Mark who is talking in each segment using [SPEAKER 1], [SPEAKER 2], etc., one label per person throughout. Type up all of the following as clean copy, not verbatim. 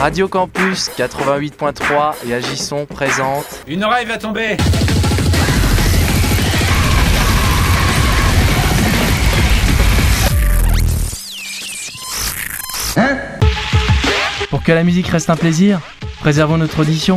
[SPEAKER 1] Radio Campus 88.3 et Agisson présente.
[SPEAKER 2] Une oreille va tomber.
[SPEAKER 3] Hein?
[SPEAKER 4] Pour que la musique reste un plaisir, préservons notre audition.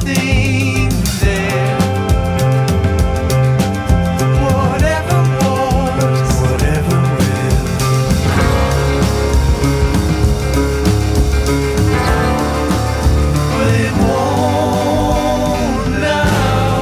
[SPEAKER 2] nothing there. Whatever was, whatever will. But it won't now.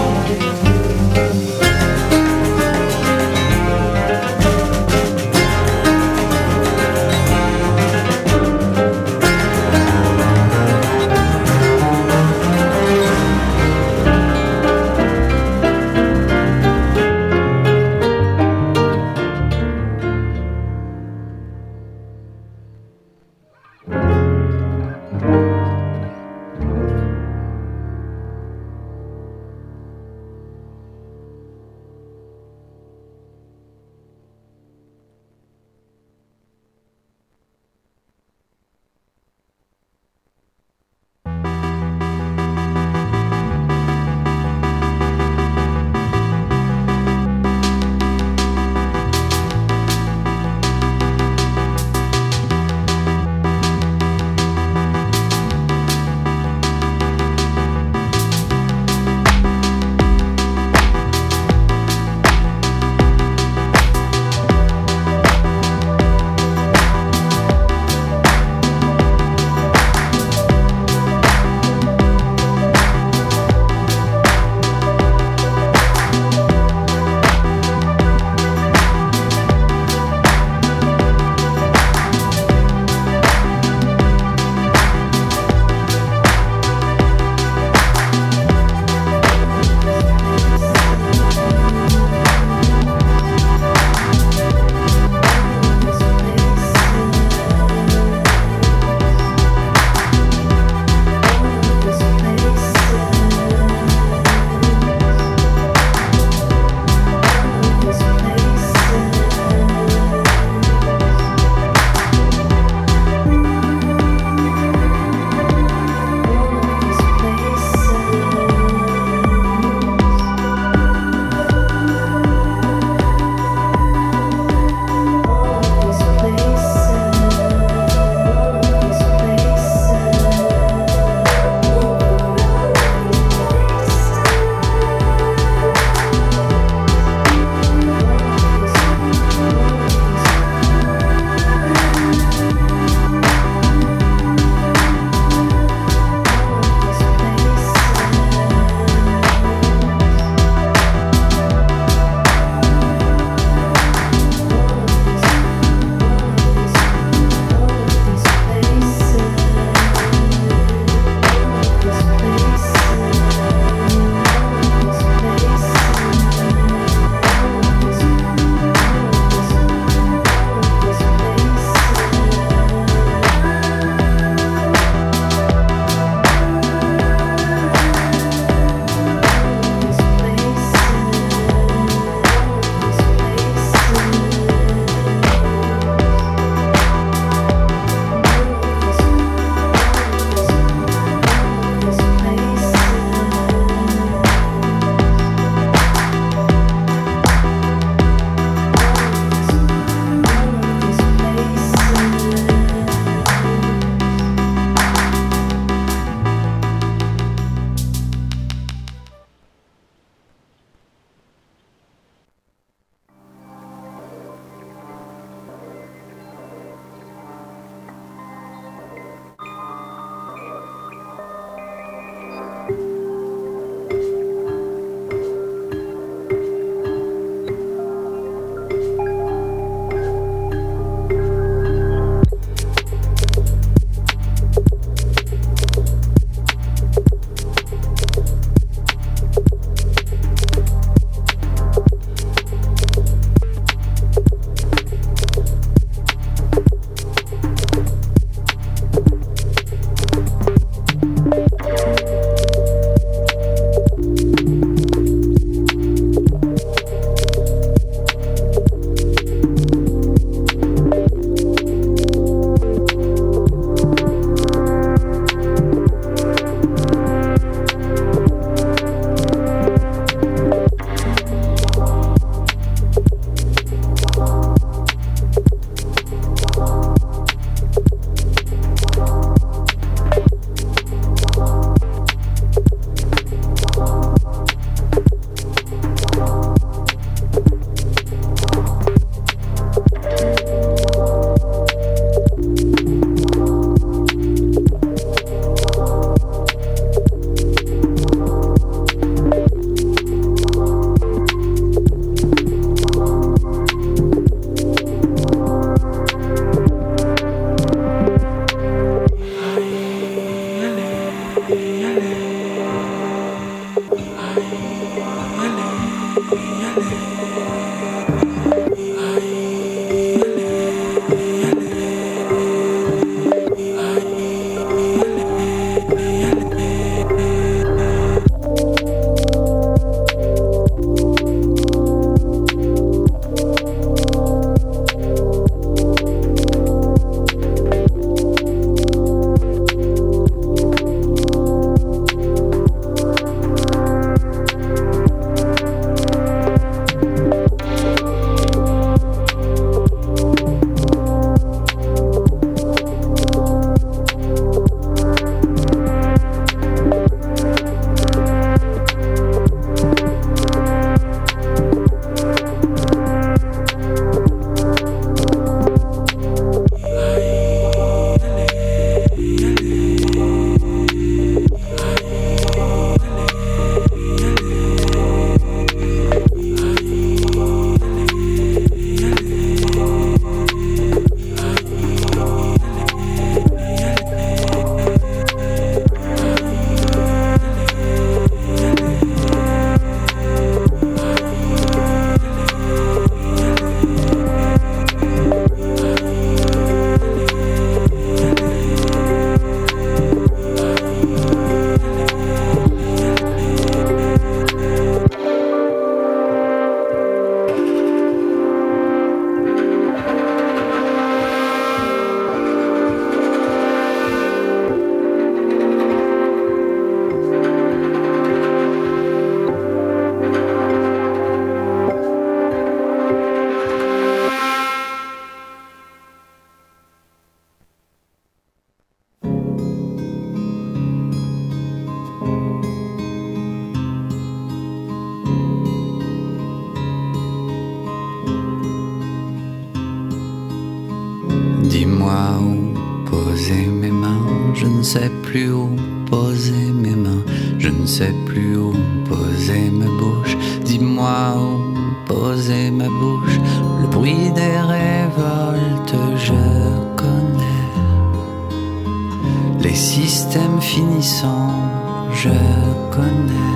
[SPEAKER 3] Dis-moi où poser mes mains, je ne sais plus où poser mes mains, je ne sais plus où poser ma bouche. Dis-moi où poser ma bouche, le bruit des révoltes je connais, les systèmes finissants je connais.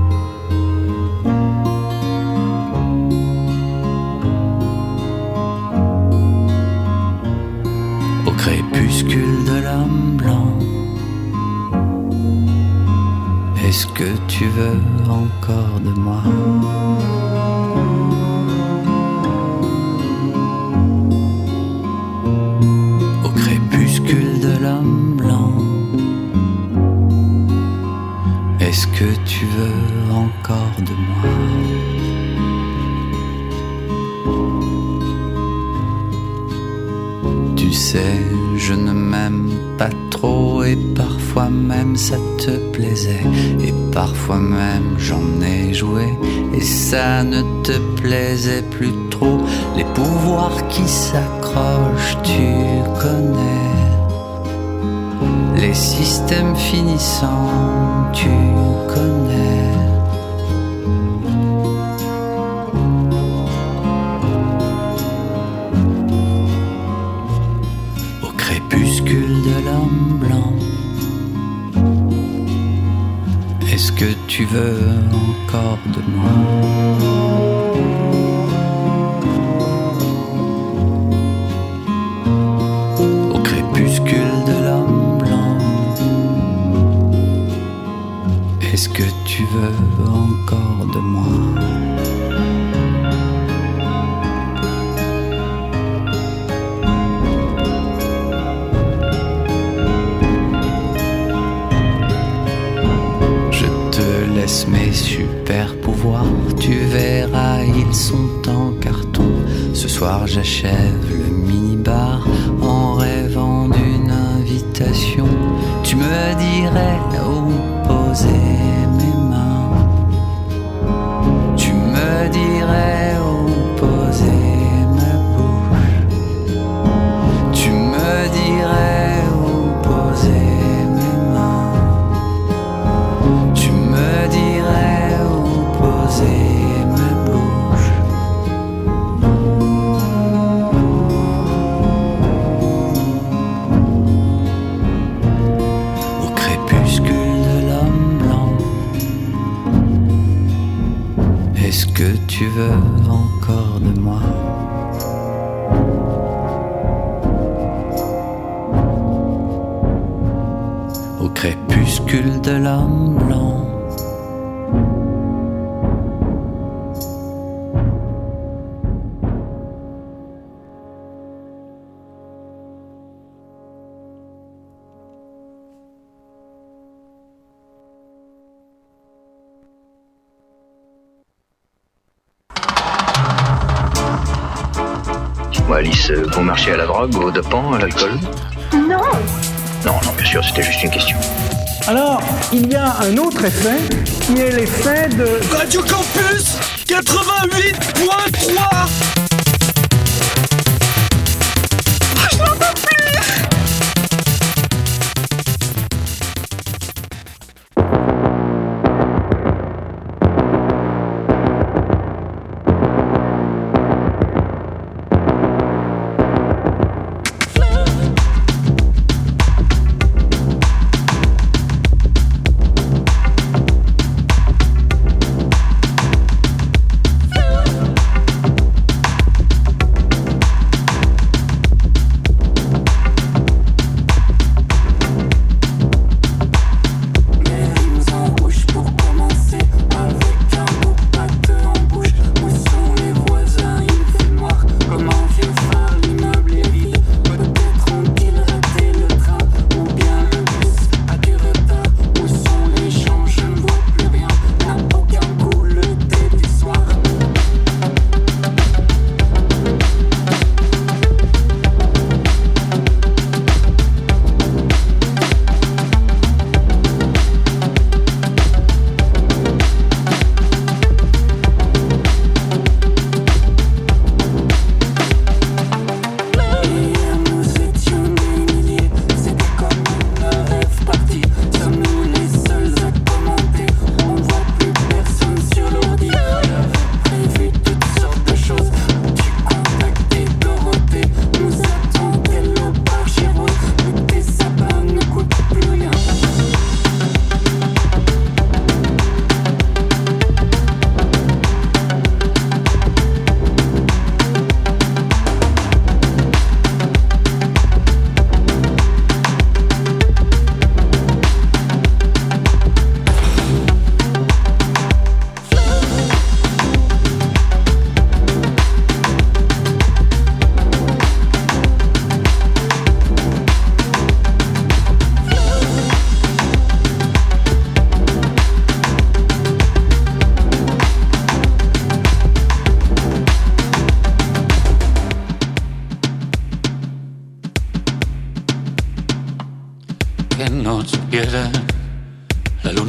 [SPEAKER 3] Au crépuscule de l'homme blanc, est-ce que tu veux encore de moi? Au crépuscule de l'homme blanc, est-ce que tu veux encore de moi? Tu sais, je ne m'aime pas trop et parfois même ça te plaisait et parfois même j'en ai joué et ça ne te plaisait plus trop. Les pouvoirs qui s'accrochent, tu connais, les systèmes finissants, tu connais. De l'homme blanc, est-ce que tu veux encore de moi? Au crépuscule de l'homme blanc, est-ce que tu veux encore de moi? Mes super pouvoirs, tu verras, ils sont en carton. Ce soir j'achève le mini-bar en rêvant d'une invitation. Tu me dirais où poser mes mains, tu me dirais où poser ma bouche, tu me dirais où poser. Est-ce que tu veux encore de moi? Au crépuscule de l'homme blanc,
[SPEAKER 5] Alice, vous marchez à la drogue, au dopant, à l'alcool?
[SPEAKER 6] Non.
[SPEAKER 5] Non, bien sûr, c'était juste une question.
[SPEAKER 7] Alors, il y a un autre effet, qui est l'effet de...
[SPEAKER 2] Radio Campus 88.3.
[SPEAKER 6] Je n'en peux plus.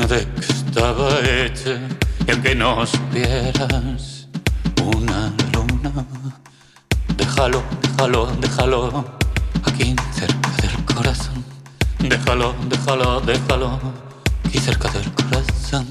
[SPEAKER 8] de qué estaba hecha, y aunque no supieras una luna, déjalo, déjalo, déjalo aquí cerca del corazón. Déjalo, déjalo, déjalo aquí cerca del corazón.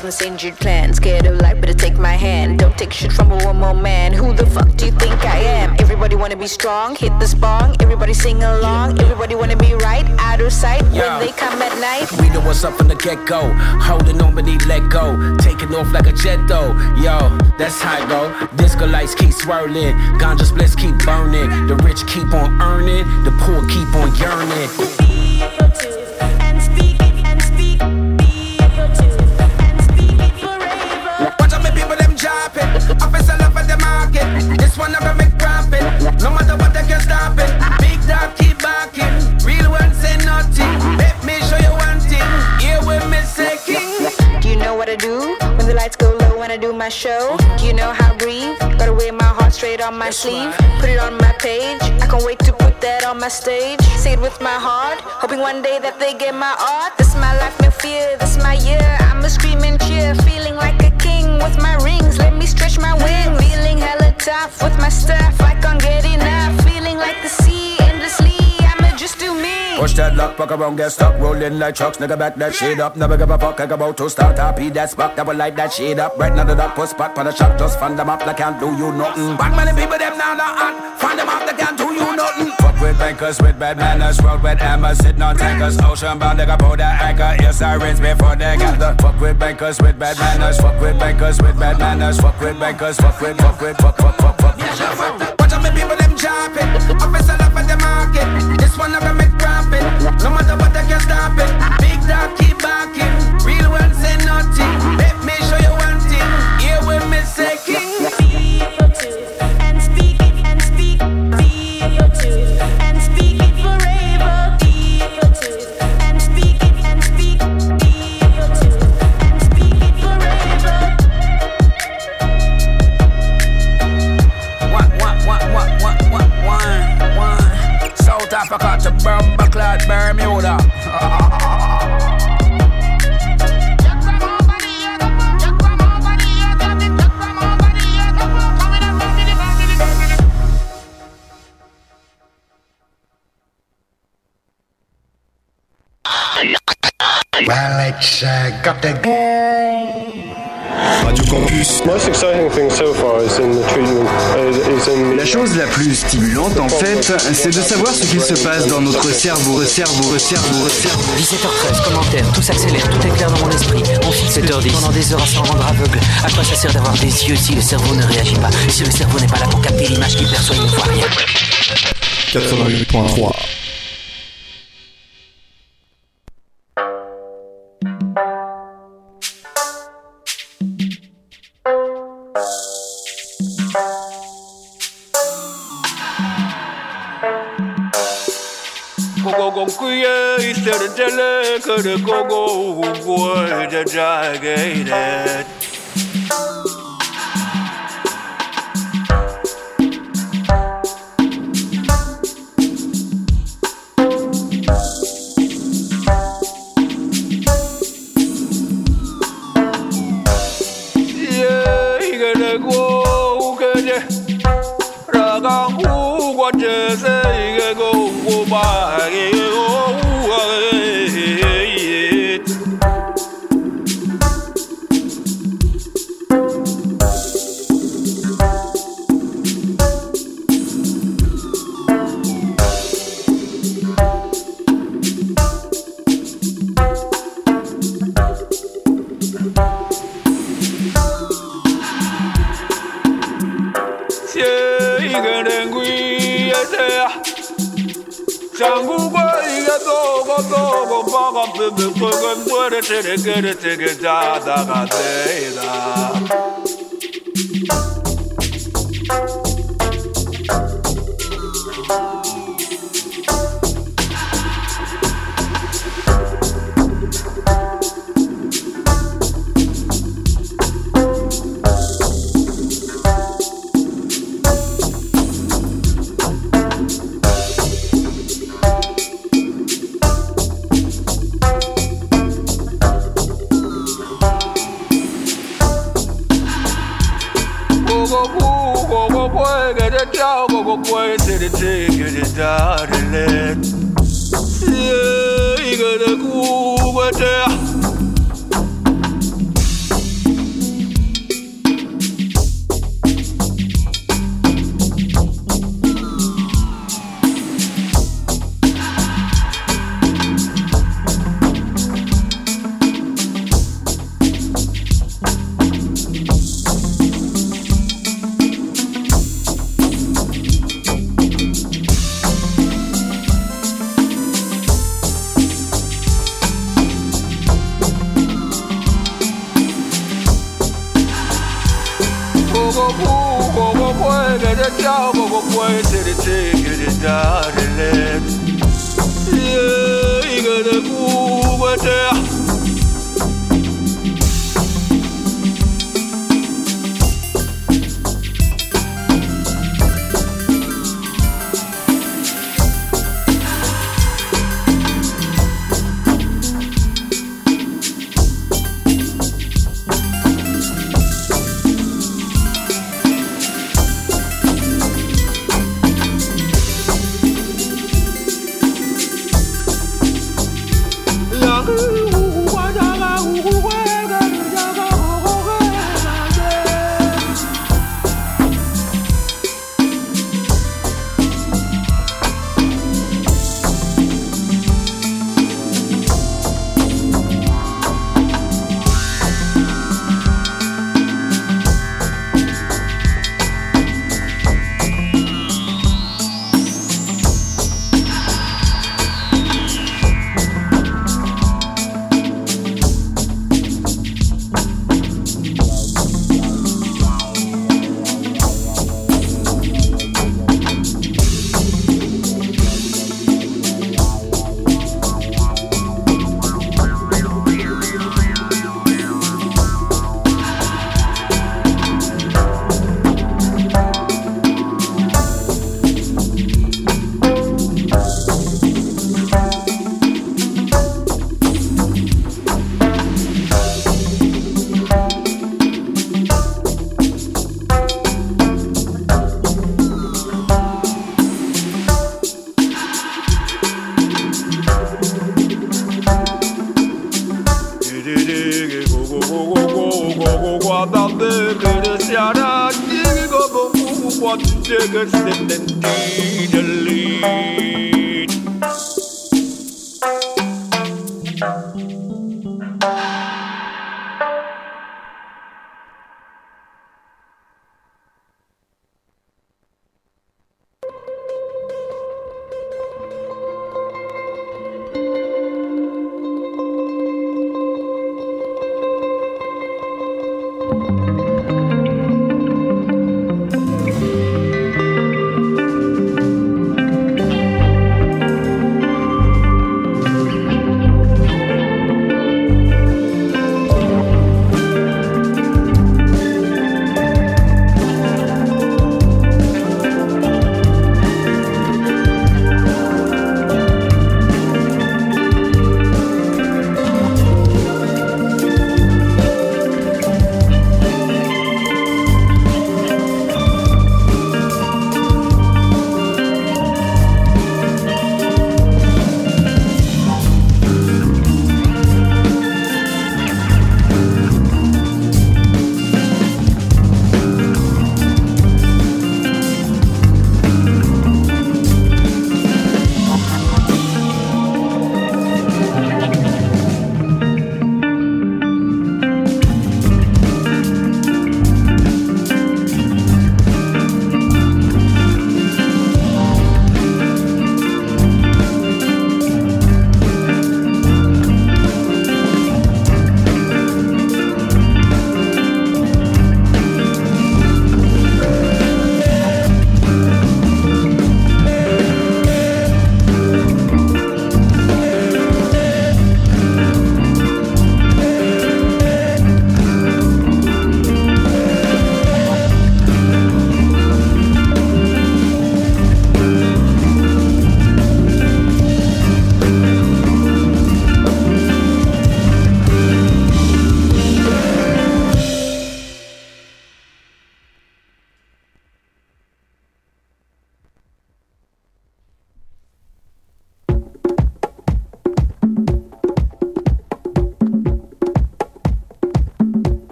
[SPEAKER 9] from this injured clan. Scared of life, better take my hand. Don't take shit from a one more man. Who the fuck do you think I am? Everybody wanna be strong, hit the bong. Everybody sing along. Everybody wanna be right, out of sight when they come at night.
[SPEAKER 10] We know what's up from the get-go. Holding on but need let go. Taking off like a jet though. Yo, that's how it go. Disco lights keep swirling. Ganja splits keep burning. The rich keep on earning. The poor keep on yearning. Watch out, my people, them dropping. Officer love at the market. This one never make profit. No matter what, they can stop it. Big dog keep barking. Real ones say nothing. Let me show you one thing. Here with me say king.
[SPEAKER 9] Do you know what I do when the lights go low when I do my show? Do you know how I breathe? Gotta wear my heart straight on my sleeve. Put it on my page. I can't wait to put that on my stage. Say it with my heart, hoping one day that they get my art. This is my life, no fear. This is my year. I'm a screaming cheer, feeling like a king with my rings. Let me stretch my wings. Feeling hella tough with my stuff. I can't get enough. Feeling like the sea endlessly. I'ma just do me.
[SPEAKER 10] Push that lock, fuck around, get stuck. Rolling like trucks, nigga back that shit up. Never give a fuck, I about to start up. Eat that spot, that will light that shit up. Right now the dog put spot for the shot. Just fund them up, they can't do you nothing. Bad many people, them now not hot. Fund them up, they can't do you nothing. Fuck with bankers, with bad manners. Road with hammers, sitting on tankers. Ocean bound, they got pull that anchor. Ear sirens before they gather. Fuck with bankers, with bad manners. Fuck with bankers, with bad manners. Fuck with bankers, fuck. Watch out, my people, them dropping. Officer love at the market. This one never make profit. No matter what, they can stop it. Big dog keep barking. Real ones say nothing. Let me show you one thing. Here with me say king. Africa to Bermuda, Bermuda.
[SPEAKER 11] Well, it's got the
[SPEAKER 12] Radio Campus. Most exciting thing so far is in the treatment.
[SPEAKER 13] La chose la plus stimulante en fait, c'est de savoir ce qu'il se passe dans notre cerveau.
[SPEAKER 14] 17h13, commentaire, tout s'accélère, tout est clair dans mon esprit. On fixe 7h10 pendant des heures à s'en rendre aveugle. À quoi ça sert d'avoir des yeux si le cerveau ne réagit pas? Si le cerveau n'est pas là pour capter l'image qu'il perçoit, il ne voit rien.
[SPEAKER 12] 88.3.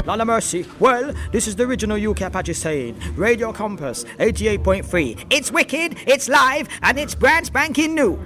[SPEAKER 15] Lord of mercy. Well, this is the original UK Apache saying. Radio Compass, 88.3. It's wicked, it's live, and it's brand spanking new.